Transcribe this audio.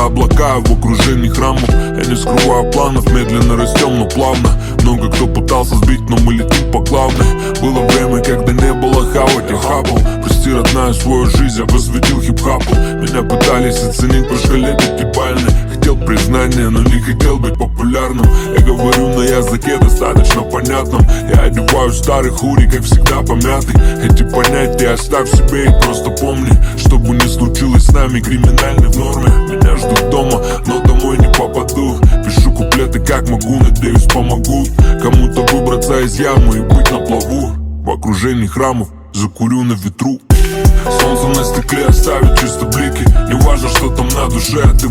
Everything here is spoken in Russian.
облака в окружении храмов. Я не скрываю планов, медленно растем, но плавно. Много кто пытался сбить, но мы летим по главной. Было время, когда не было хавать, я хапал. Прости, родная, свою жизнь я посвятил хип-хапу. Меня пытались оценить по шкале пятибалльной. Хотел признания, но не хотел быть популярным. Я говорю на языке достаточно понятном. Я одеваю старый хури, как всегда помятый. Эти понятия оставь себе и просто помни, чтобы не случилось с нами, криминальный в норме. Меня ждут дома, но домой не попаду. Пишу куплеты как могу, надеюсь помогут кому-то выбраться из ямы и быть на плаву. В окружении храмов закурю на ветру. Солнце на стекле оставит чисто блики. Не важно, что там на душе, ты